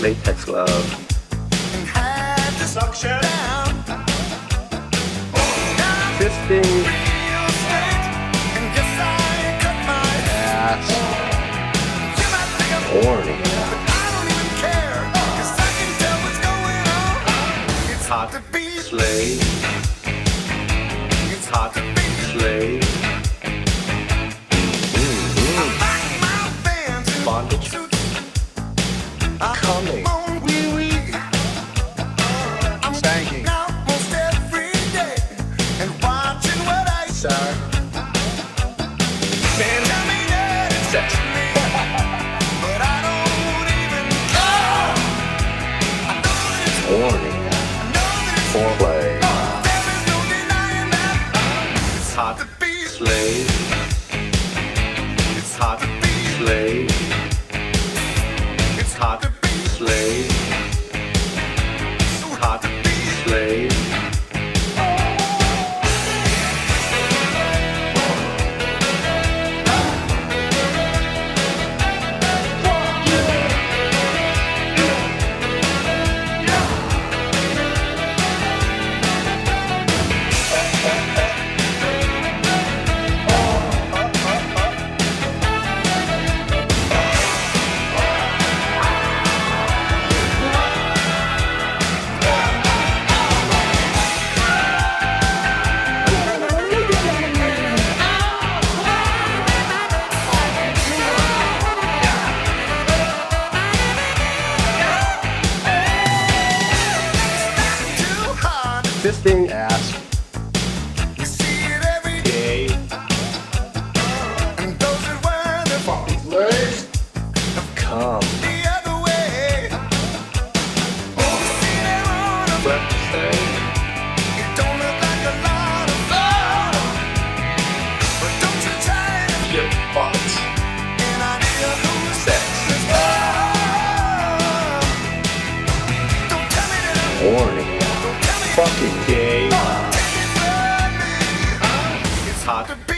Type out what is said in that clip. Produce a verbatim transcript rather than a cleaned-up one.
latex glove. Suction. Fisting Ass. horny. Hot slave. Hot slave. Mm-hmm. Bondage. Coming. Stanky. Sir. Sex. Horny. Foreplay. Hot slave. It's hot slave. It's hot slave. Hot slave. Fisting Ass. gay. Come. Left to say. Shit butts. Sex. Horny. Fucking gay. It's hot